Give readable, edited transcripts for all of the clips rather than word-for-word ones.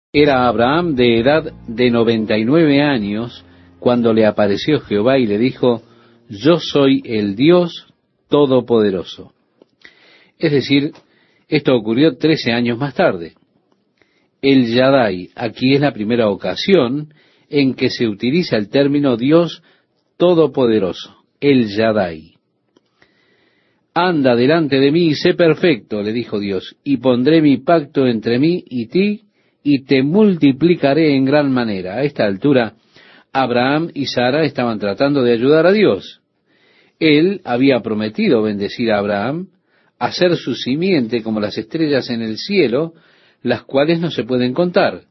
Era Abraham de edad de 99 años cuando le apareció Jehová y le dijo: Yo soy el Dios Todopoderoso. Es decir, esto ocurrió 13 años más tarde. El Yadai, aquí es la primera ocasión en que se utiliza el término Dios Todopoderoso, el Yadai. Anda delante de mí y sé perfecto, le dijo Dios, y pondré mi pacto entre mí y ti, y te multiplicaré en gran manera. A esta altura, Abraham y Sara estaban tratando de ayudar a Dios. Él había prometido bendecir a Abraham, hacer su simiente como las estrellas en el cielo, las cuales no se pueden contar.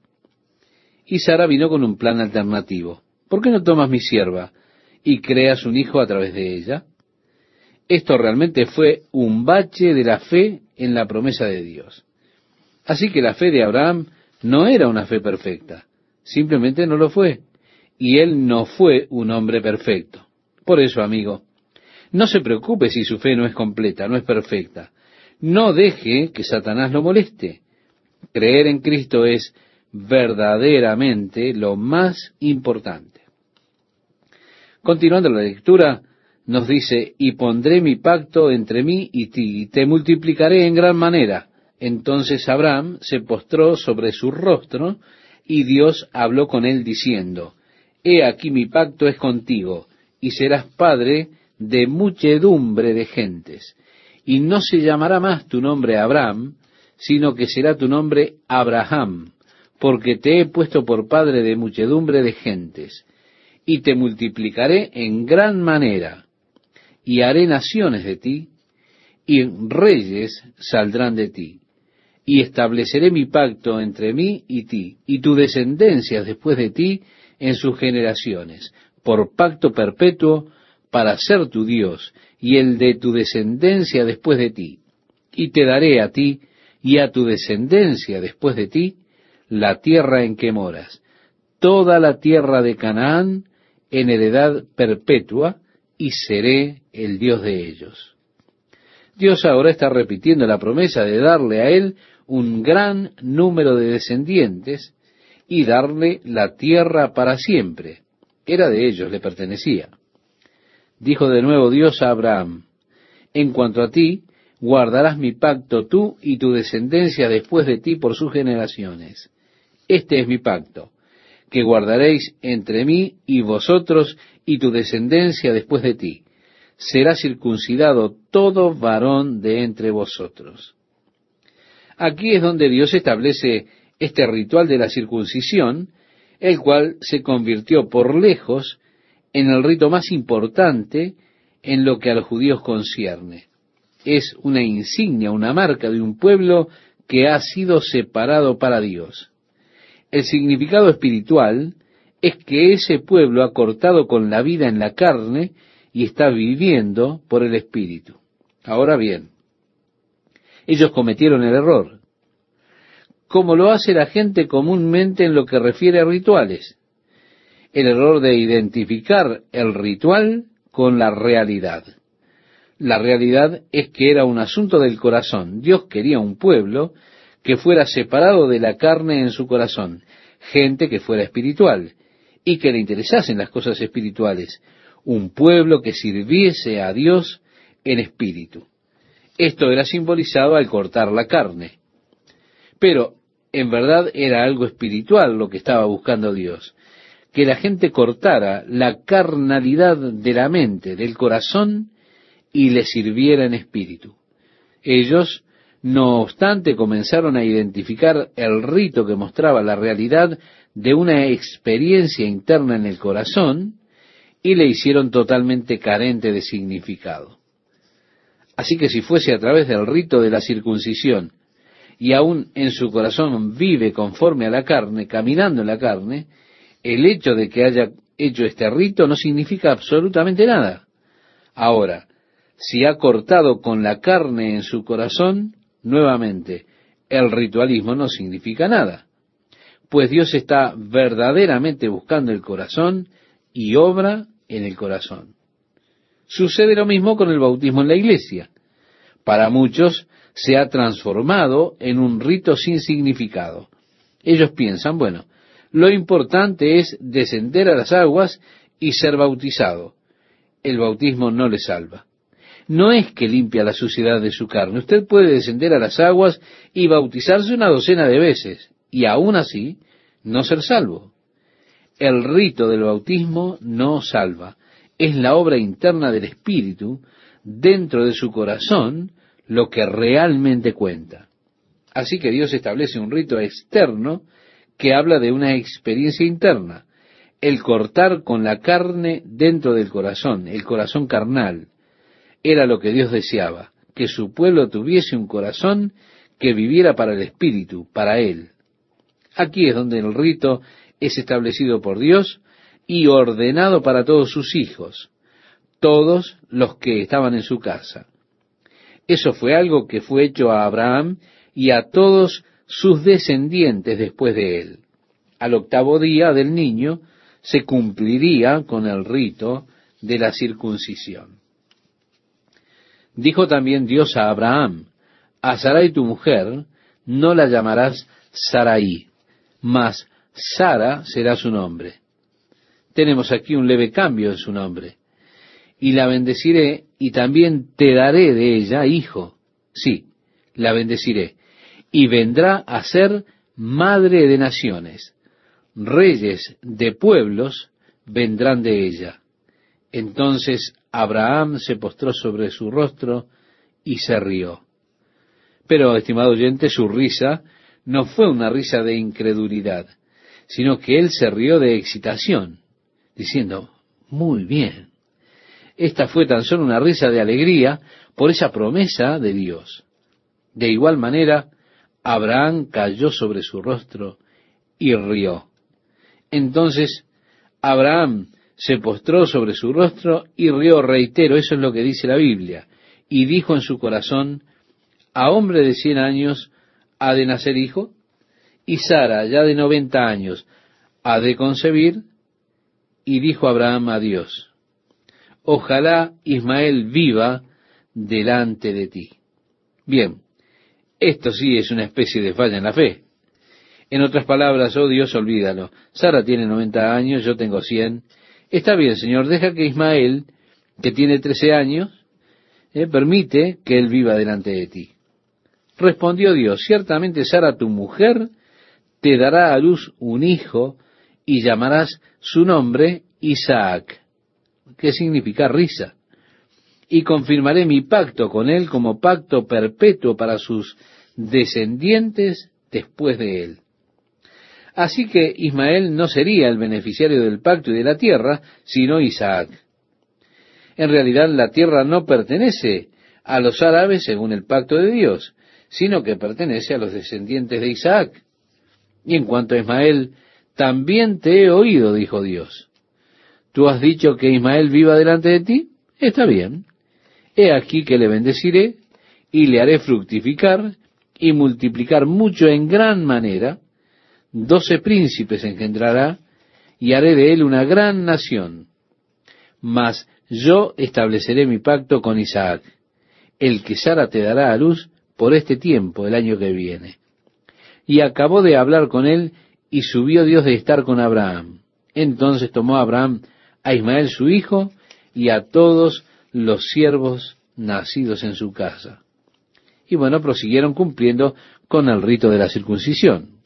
Y Sara vino con un plan alternativo. ¿Por qué no tomas mi sierva y creas un hijo a través de ella? Esto realmente fue un bache de la fe en la promesa de Dios. Así que la fe de Abraham no era una fe perfecta, simplemente no lo fue, y él no fue un hombre perfecto. Por eso, amigo, no se preocupe si su fe no es completa, no es perfecta. No deje que Satanás lo moleste. Creer en Cristo es verdaderamente lo más importante. Continuando la lectura, nos dice: y pondré mi pacto entre mí y ti, y te multiplicaré en gran manera. Entonces Abraham se postró sobre su rostro, y Dios habló con él diciendo: He aquí mi pacto es contigo, y serás padre de muchedumbre de gentes. Y no se llamará más tu nombre Abraham, sino que será tu nombre Abraham, porque te he puesto por padre de muchedumbre de gentes. Y te multiplicaré en gran manera, y haré naciones de ti, y reyes saldrán de ti. Y estableceré mi pacto entre mí y ti, y tu descendencia después de ti en sus generaciones, por pacto perpetuo, para ser tu Dios, y el de tu descendencia después de ti. Y te daré a ti y a tu descendencia después de ti la tierra en que moras, toda la tierra de Canaán en heredad perpetua, y seré el Dios de ellos. Dios ahora está repitiendo la promesa de darle a él un gran número de descendientes y darle la tierra para siempre. Era de ellos, le pertenecía. Dijo de nuevo Dios a Abraham: en cuanto a ti, guardarás mi pacto tú y tu descendencia después de ti por sus generaciones. Este es mi pacto, que guardaréis entre mí y vosotros y tu descendencia después de ti. Será circuncidado todo varón de entre vosotros. Aquí es donde Dios establece este ritual de la circuncisión, el cual se convirtió por lejos en el rito más importante en lo que a los judíos concierne. Es una insignia, una marca de un pueblo que ha sido separado para Dios. El significado espiritual es que ese pueblo ha cortado con la vida en la carne y está viviendo por el Espíritu. Ahora bien, ellos cometieron el error, como lo hace la gente comúnmente en lo que refiere a rituales. El error de identificar el ritual con la realidad. La realidad es que era un asunto del corazón. Dios quería un pueblo que fuera separado de la carne en su corazón, gente que fuera espiritual y que le interesasen las cosas espirituales, un pueblo que sirviese a Dios en espíritu. Esto era simbolizado al cortar la carne. Pero en verdad era algo espiritual lo que estaba buscando Dios, que la gente cortara la carnalidad de la mente, del corazón, y le sirviera en espíritu. Ellos, no obstante, comenzaron a identificar el rito que mostraba la realidad de una experiencia interna en el corazón, y le hicieron totalmente carente de significado. Así que si fuese a través del rito de la circuncisión, y aún en su corazón vive conforme a la carne, caminando en la carne, el hecho de que haya hecho este rito no significa absolutamente nada. Ahora, si ha cortado con la carne en su corazón, nuevamente, el ritualismo no significa nada, pues Dios está verdaderamente buscando el corazón y obra en el corazón. Sucede lo mismo con el bautismo en la iglesia. Para muchos se ha transformado en un rito sin significado. Ellos piensan, bueno, lo importante es descender a las aguas y ser bautizado. El bautismo no le salva. No es que limpia la suciedad de su carne. Usted puede descender a las aguas y bautizarse una docena de veces, y aún así no ser salvo. El rito del bautismo no salva. Es la obra interna del Espíritu dentro de su corazón lo que realmente cuenta. Así que Dios establece un rito externo que habla de una experiencia interna, el cortar con la carne dentro del corazón, el corazón carnal. Era lo que Dios deseaba, que su pueblo tuviese un corazón que viviera para el Espíritu, para Él. Aquí es donde el rito es establecido por Dios y ordenado para todos sus hijos, todos los que estaban en su casa. Eso fue algo que fue hecho a Abraham y a todos sus descendientes después de él. Al octavo día del niño se cumpliría con el rito de la circuncisión. Dijo también Dios a Abraham: a Sarai tu mujer no la llamarás Sarai, mas Sara será su nombre. Tenemos aquí un leve cambio en su nombre. Y la bendeciré, y también te daré de ella hijo. Sí, la bendeciré. Y vendrá a ser madre de naciones. Reyes de pueblos vendrán de ella. Entonces Abraham se postró sobre su rostro y se rió. Pero, estimado oyente, su risa no fue una risa de incredulidad, sino que él se rió de excitación, diciendo: muy bien. Esta fue tan solo una risa de alegría por esa promesa de Dios. De igual manera, Abraham cayó sobre su rostro y rió. Entonces, Abraham se postró sobre su rostro y rió, reitero, eso es lo que dice la Biblia, y dijo en su corazón: ¿a hombre de 100 años ha de nacer hijo? Y Sara, ya de 90 años, ha de concebir. Y dijo Abraham a Dios: ojalá Ismael viva delante de ti. Bien, esto sí es una especie de falla en la fe. En otras palabras: oh Dios, olvídalo. Sara tiene 90 años, yo tengo 100. Está bien, Señor, deja que Ismael, que tiene 13 años, permite que él viva delante de ti. Respondió Dios: ciertamente Sara, tu mujer, te dará a luz un hijo, y llamarás su nombre Isaac, que significa risa. Y confirmaré mi pacto con él como pacto perpetuo para sus descendientes después de él. Así que Ismael no sería el beneficiario del pacto y de la tierra, sino Isaac. En realidad, la tierra no pertenece a los árabes según el pacto de Dios, sino que pertenece a los descendientes de Isaac. Y en cuanto a Ismael, también te he oído, dijo Dios. ¿Tú has dicho que Ismael viva delante de ti? Está bien. He aquí que le bendeciré, y le haré fructificar y multiplicar mucho en gran manera. 12 príncipes engendrará, y haré de él una gran nación. Mas yo estableceré mi pacto con Isaac, el que Sara te dará a luz por este tiempo, el año que viene. Y acabó de hablar con él, y subió Dios de estar con Abraham. Entonces tomó Abraham a Ismael su hijo, y a todos los siervos nacidos en su casa. Y bueno, prosiguieron cumpliendo con el rito de la circuncisión.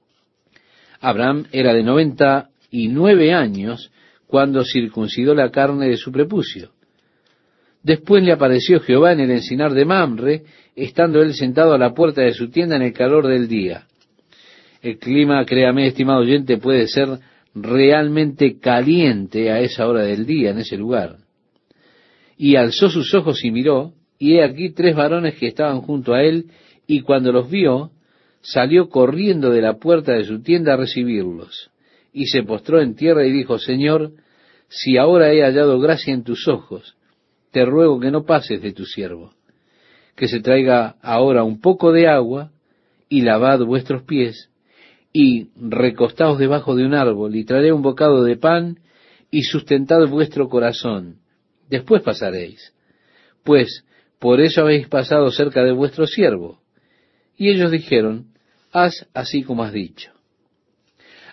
Abraham era de 99 años cuando circuncidó la carne de su prepucio. Después le apareció Jehová en el encinar de Mamre, estando él sentado a la puerta de su tienda en el calor del día. El clima, créame, estimado oyente, puede ser realmente caliente a esa hora del día en ese lugar. Y alzó sus ojos y miró, y he aquí 3 varones que estaban junto a él, y cuando los vio, salió corriendo de la puerta de su tienda a recibirlos, y se postró en tierra y dijo: Señor, si ahora he hallado gracia en tus ojos, te ruego que no pases de tu siervo, que se traiga ahora un poco de agua, y lavad vuestros pies, y recostaos debajo de un árbol, y traeré un bocado de pan, y sustentad vuestro corazón, después pasaréis, pues por eso habéis pasado cerca de vuestro siervo. Y ellos dijeron: haz así como has dicho.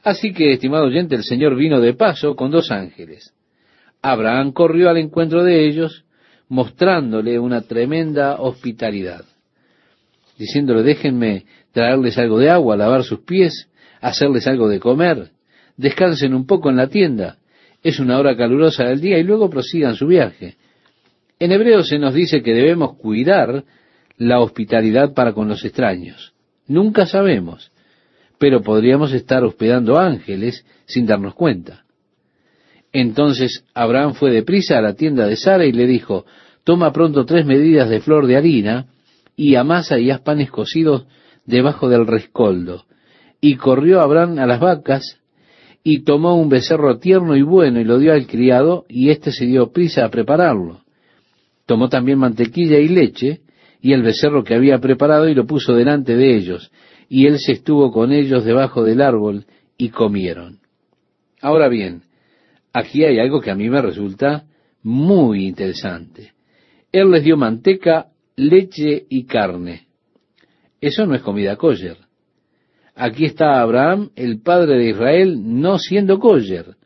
Así que, estimado oyente, el Señor vino de paso con 2 ángeles. Abraham corrió al encuentro de ellos, mostrándole una tremenda hospitalidad, diciéndole: déjenme traerles algo de agua, lavar sus pies, hacerles algo de comer, descansen un poco en la tienda, es una hora calurosa del día, y luego prosigan su viaje. En hebreo se nos dice que debemos cuidar la hospitalidad para con los extraños. Nunca sabemos, pero podríamos estar hospedando ángeles sin darnos cuenta. Entonces Abraham fue deprisa a la tienda de Sara y le dijo: toma pronto 3 medidas de flor de harina, y amasa y haz panes cocidos debajo del rescoldo. Y corrió Abraham a las vacas, y tomó un becerro tierno y bueno, y lo dio al criado, y éste se dio prisa a prepararlo. Tomó también mantequilla y leche, y el becerro que había preparado, y lo puso delante de ellos, y él se estuvo con ellos debajo del árbol, y comieron. Ahora bien, aquí hay algo que a mí me resulta muy interesante. Él les dio manteca, leche y carne. Eso no es comida kosher. Aquí está Abraham, el padre de Israel, no siendo kosher.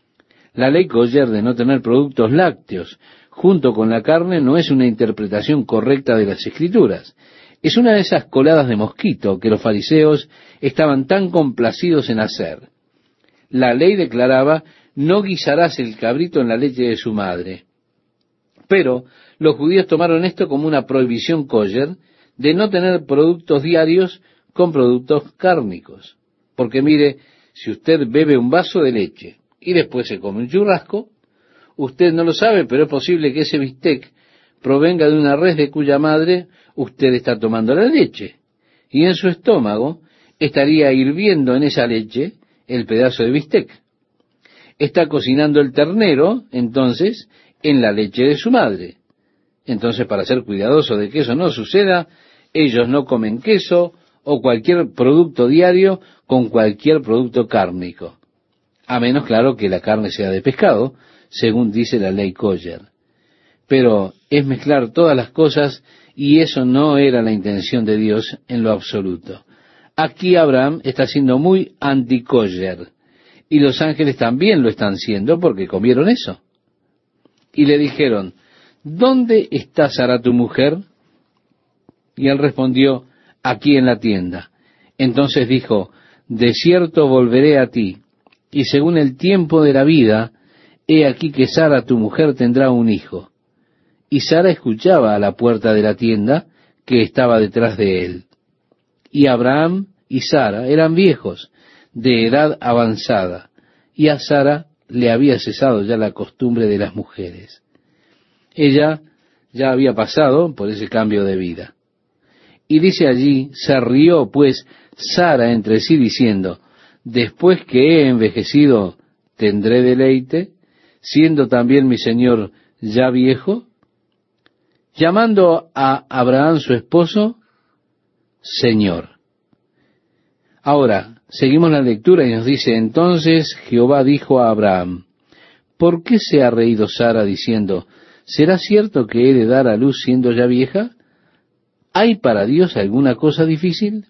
La ley kosher de no tener productos lácteos junto con la carne no es una interpretación correcta de las Escrituras. Es una de esas coladas de mosquito que los fariseos estaban tan complacidos en hacer. La ley declaraba: no guisarás el cabrito en la leche de su madre. Pero los judíos tomaron esto como una prohibición kosher de no tener productos diarios con productos cárnicos. Porque mire, si usted bebe un vaso de leche y después se come un churrasco, usted no lo sabe, pero es posible que ese bistec provenga de una res de cuya madre usted está tomando la leche. Y en su estómago estaría hirviendo en esa leche el pedazo de bistec. Está cocinando el ternero, entonces, en la leche de su madre. Entonces, para ser cuidadoso de que eso no suceda, ellos no comen queso o cualquier producto diario con cualquier producto cárnico. A menos, claro, que la carne sea de pescado, según dice la ley kosher. Pero es mezclar todas las cosas, y eso no era la intención de Dios en lo absoluto. Aquí Abraham está siendo muy anti-kosher, y los ángeles también lo están siendo porque comieron eso. Y le dijeron: ¿dónde está Sara tu mujer? Y él respondió: aquí en la tienda. Entonces dijo: de cierto volveré a ti, y según el tiempo de la vida, he aquí que Sara tu mujer tendrá un hijo. Y Sara escuchaba a la puerta de la tienda que estaba detrás de él. Y Abraham y Sara eran viejos, de edad avanzada, y a Sara le había cesado ya la costumbre de las mujeres. Ella ya había pasado por ese cambio de vida. Y dice allí: se rió pues Sara entre sí diciendo: después que he envejecido, ¿tendré deleite, siendo también mi señor ya viejo? Llamando a Abraham su esposo, Señor. Ahora, seguimos la lectura y nos dice: entonces Jehová dijo a Abraham: ¿por qué se ha reído Sara diciendo: ¿será cierto que he de dar a luz siendo ya vieja? ¿Hay para Dios alguna cosa difícil?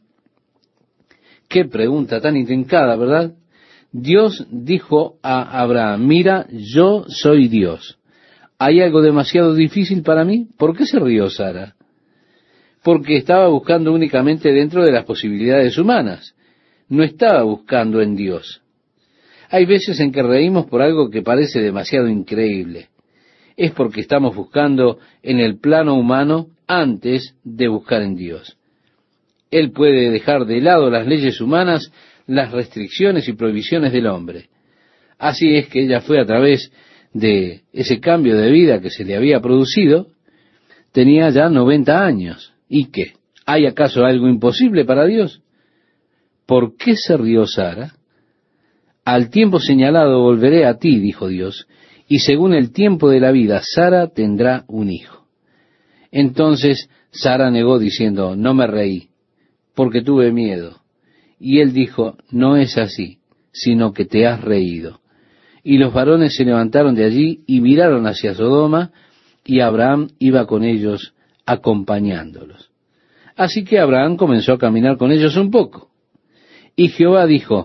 Qué pregunta tan intrincada, ¿verdad? Dios dijo a Abraham: mira, yo soy Dios. ¿Hay algo demasiado difícil para mí? ¿Por qué se rió Sara? Porque estaba buscando únicamente dentro de las posibilidades humanas. No estaba buscando en Dios. Hay veces en que reímos por algo que parece demasiado increíble. Es porque estamos buscando en el plano humano antes de buscar en Dios. Él puede dejar de lado las leyes humanas, las restricciones y prohibiciones del hombre. Así es que ella fue a través de ese cambio de vida que se le había producido. Tenía ya 90 años. ¿Y qué? ¿Hay acaso algo imposible para Dios? ¿Por qué se rió Sara? Al tiempo señalado volveré a ti, dijo Dios, y según el tiempo de la vida, Sara tendrá un hijo. Entonces Sara negó diciendo: no me reí, porque tuve miedo. Y él dijo: no es así, sino que te has reído. Y los varones se levantaron de allí y miraron hacia Sodoma, y Abraham iba con ellos acompañándolos. Así que Abraham comenzó a caminar con ellos un poco. Y Jehová dijo: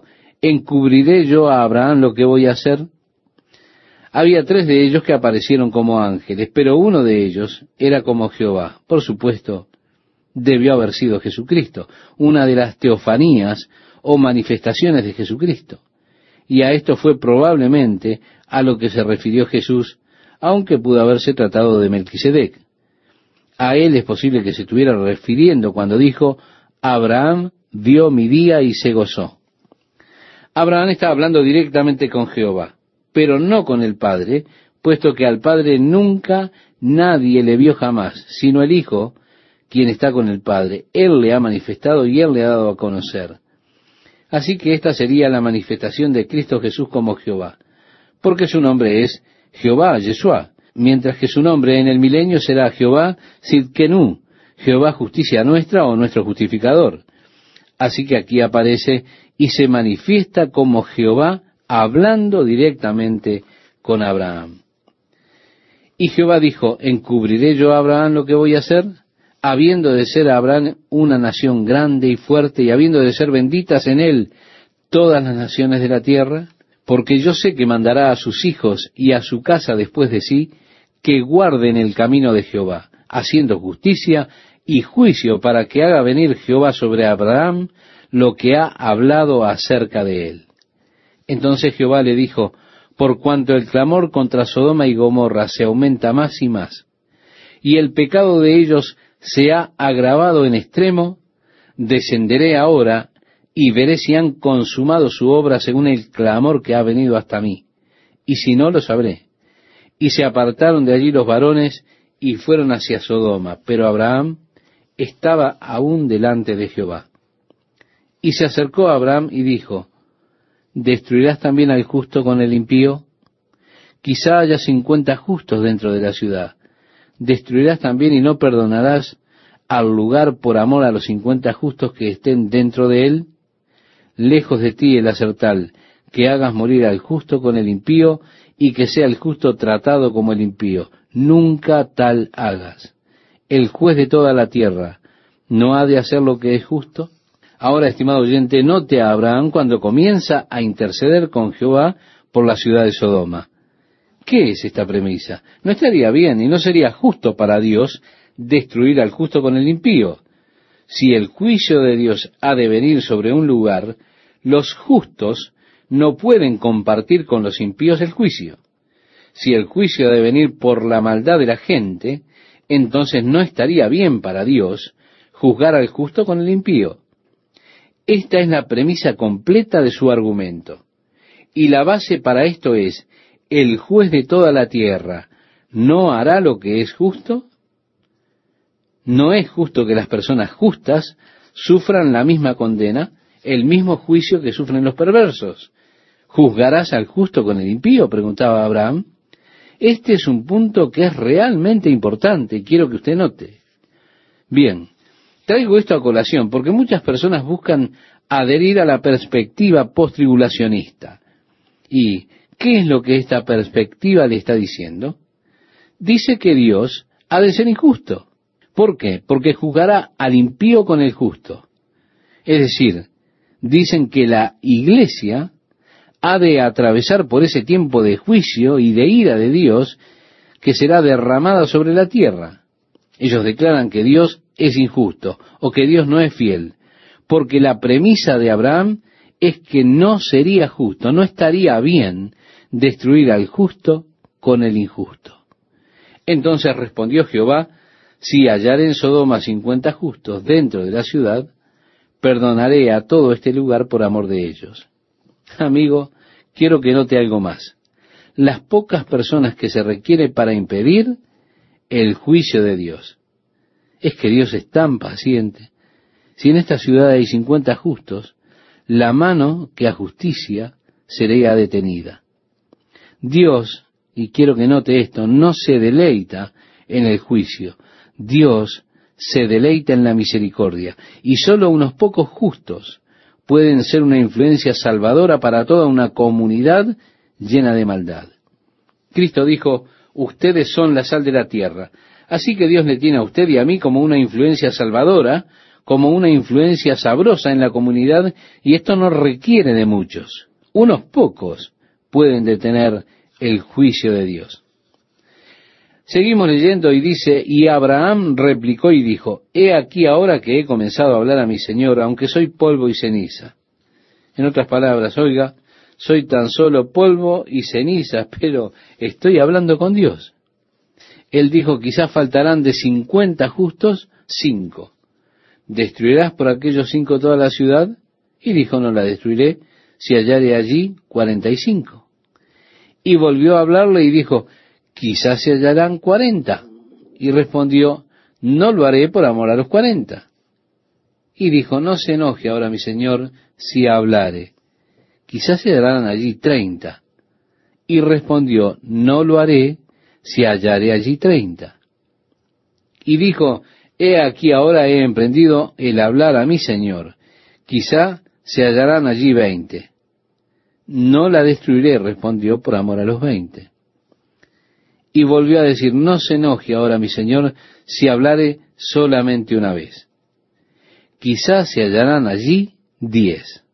¿encubriré yo a Abraham lo que voy a hacer? Había 3 de ellos que aparecieron como ángeles, pero uno de ellos era como Jehová. Por supuesto, debió haber sido Jesucristo, una de las teofanías o manifestaciones de Jesucristo. Y a esto fue probablemente a lo que se refirió Jesús, aunque pudo haberse tratado de Melquisedec. A él es posible que se estuviera refiriendo cuando dijo, Abraham vio mi día y se gozó. Abraham está hablando directamente con Jehová, pero no con el Padre, puesto que al Padre nunca nadie le vio jamás, sino el Hijo, quien está con el Padre. Él le ha manifestado y Él le ha dado a conocer. Así que esta sería la manifestación de Cristo Jesús como Jehová, porque su nombre es Jehová, Yeshua, mientras que su nombre en el milenio será Jehová Sidkenu, Jehová justicia nuestra o nuestro justificador. Así que aquí aparece y se manifiesta como Jehová hablando directamente con Abraham. Y Jehová dijo, ¿encubriré yo a Abraham lo que voy a hacer? Habiendo de ser Abraham una nación grande y fuerte, y habiendo de ser benditas en él todas las naciones de la tierra, porque yo sé que mandará a sus hijos y a su casa después de sí, que guarden el camino de Jehová, haciendo justicia y juicio, para que haga venir Jehová sobre Abraham lo que ha hablado acerca de él. Entonces Jehová le dijo, por cuanto el clamor contra Sodoma y Gomorra se aumenta más y más, y el pecado de ellos se ha agravado en extremo, descenderé ahora y veré si han consumado su obra según el clamor que ha venido hasta mí, y si no, lo sabré. Y se apartaron de allí los varones y fueron hacia Sodoma, pero Abraham estaba aún delante de Jehová. Y se acercó a Abraham y dijo, ¿destruirás también al justo con el impío? Quizá haya 50 justos dentro de la ciudad. ¿Destruirás también y no perdonarás al lugar por amor a los 50 justos que estén dentro de él? Lejos de ti el hacer tal, que hagas morir al justo con el impío, y que sea el justo tratado como el impío. Nunca tal hagas. El juez de toda la tierra, ¿no ha de hacer lo que es justo? Ahora, estimado oyente, note a Abraham cuando comienza a interceder con Jehová por la ciudad de Sodoma. ¿Qué es esta premisa? No estaría bien y no sería justo para Dios destruir al justo con el impío. Si el juicio de Dios ha de venir sobre un lugar, los justos no pueden compartir con los impíos el juicio. Si el juicio ha de venir por la maldad de la gente, entonces no estaría bien para Dios juzgar al justo con el impío. Esta es la premisa completa de su argumento. Y la base para esto es, ¿el juez de toda la tierra no hará lo que es justo? No es justo que las personas justas sufran la misma condena, el mismo juicio que sufren los perversos. ¿Juzgarás al justo con el impío?, preguntaba Abraham. Este es un punto que es realmente importante y quiero que usted note. Bien, traigo esto a colación porque muchas personas buscan adherir a la perspectiva postribulacionista. ¿Y qué es lo que esta perspectiva le está diciendo? Dice que Dios ha de ser injusto. ¿Por qué? Porque juzgará al impío con el justo. Es decir, dicen que la iglesia ha de atravesar por ese tiempo de juicio y de ira de Dios que será derramada sobre la tierra. Ellos declaran que Dios es injusto o que Dios no es fiel, porque la premisa de Abraham es que no sería justo, no estaría bien destruir al justo con el injusto. Entonces respondió Jehová, si hallare en Sodoma 50 justos dentro de la ciudad, perdonaré a todo este lugar por amor de ellos. Amigo, quiero que note algo más. Las pocas personas que se requiere para impedir el juicio de Dios. Es que Dios es tan paciente. Si en esta ciudad hay 50 justos, la mano que a justicia sería detenida. Dios, y quiero que note esto, no se deleita en el juicio. Dios se deleita en la misericordia. Y solo unos pocos justos pueden ser una influencia salvadora para toda una comunidad llena de maldad. Cristo dijo, ustedes son la sal de la tierra. Así que Dios le tiene a usted y a mí como una influencia salvadora como una influencia sabrosa en la comunidad, y esto no requiere de muchos. Unos pocos pueden detener el juicio de Dios. Seguimos leyendo y dice, y Abraham replicó y dijo, he aquí ahora que he comenzado a hablar a mi Señor, aunque soy polvo y ceniza. En otras palabras, oiga, soy tan solo polvo y ceniza, pero estoy hablando con Dios. Él dijo, quizás faltarán de 50 justos, 5. ¿Destruirás por aquellos 5 toda la ciudad? Y dijo, no la destruiré, si hallare allí 45. Y volvió a hablarle y dijo, quizás se hallarán 40. Y respondió, no lo haré por amor a los 40. Y dijo, no se enoje ahora mi señor si hablare, quizás se hallarán allí 30. Y respondió, no lo haré si hallaré allí 30. Y dijo, he aquí ahora he emprendido el hablar a mi señor, quizá se hallarán allí 20. No la destruiré, respondió, por amor a los 20. Y volvió a decir, no se enoje ahora mi señor si hablare solamente una vez. Quizás se hallarán allí 10.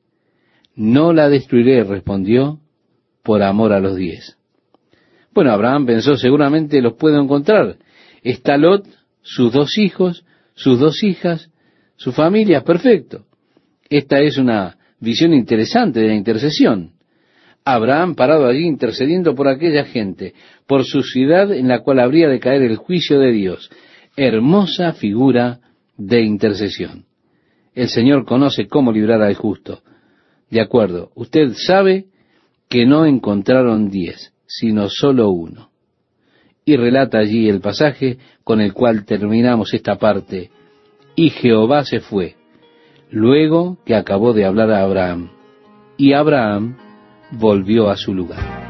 No la destruiré, respondió, por amor a los 10. Bueno, Abraham pensó, seguramente los puedo encontrar. Está Lot, sus 2 hijos, sus 2 hijas, su familia, perfecto. Esta es una visión interesante de la intercesión. Abraham parado allí intercediendo por aquella gente, por su ciudad en la cual habría de caer el juicio de Dios. Hermosa figura de intercesión. El Señor conoce cómo librar al justo. De acuerdo, usted sabe que no encontraron 10, sino solo 1. Y relata allí el pasaje con el cual terminamos esta parte. Y Jehová se fue, luego que acabó de hablar a Abraham. Y Abraham volvió a su lugar.